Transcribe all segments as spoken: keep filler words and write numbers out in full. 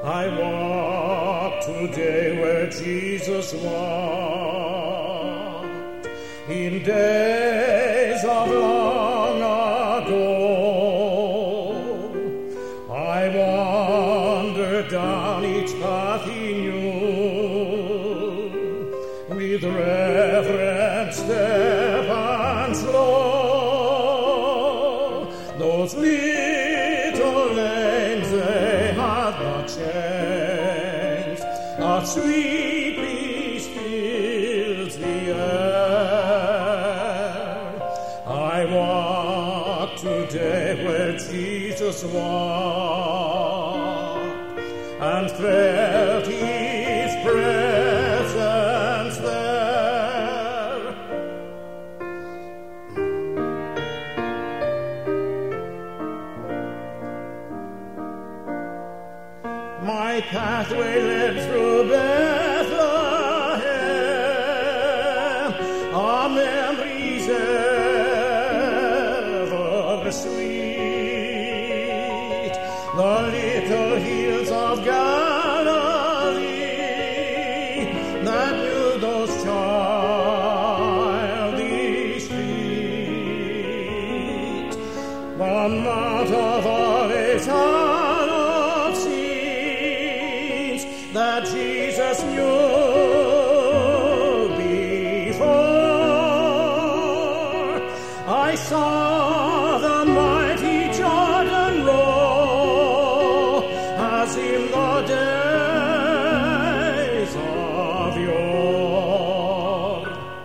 I walk today where Jesus walked in days of long ago. I wander down each path he knew with reverent step and slow. Those little lanes they had not changed, a sweet peace fills the air. I walk today where Jesus walked and felt his presence there. My pathway led through Bethlehem, a memory's ever sweet. The little hills of Galilee that knew those childish feet. The Mount of Olives that Jesus knew before. I saw the mighty Jordan roll as in the days of yore.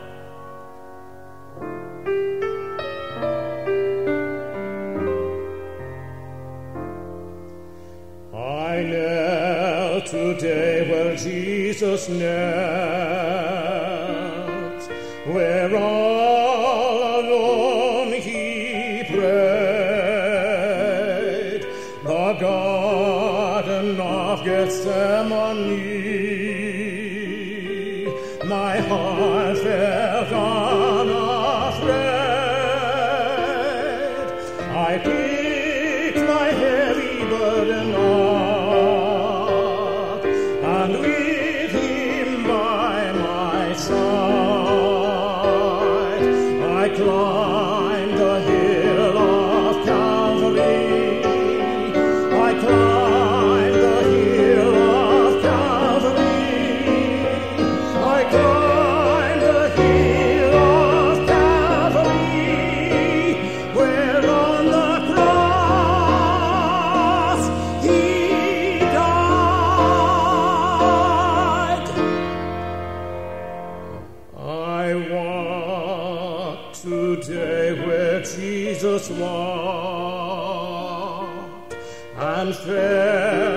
I knelt today where Jesus knelt, where all alone he prayed. The Garden of Gethsemane, my heart felt unafraid. I picked my heavy burden up, and with him by my side, I climbed the hill of Calvary. I climbed the hill of Calvary. I climbed the hill of Calvary, where on the cross he died. I walk today where Jesus walked and felt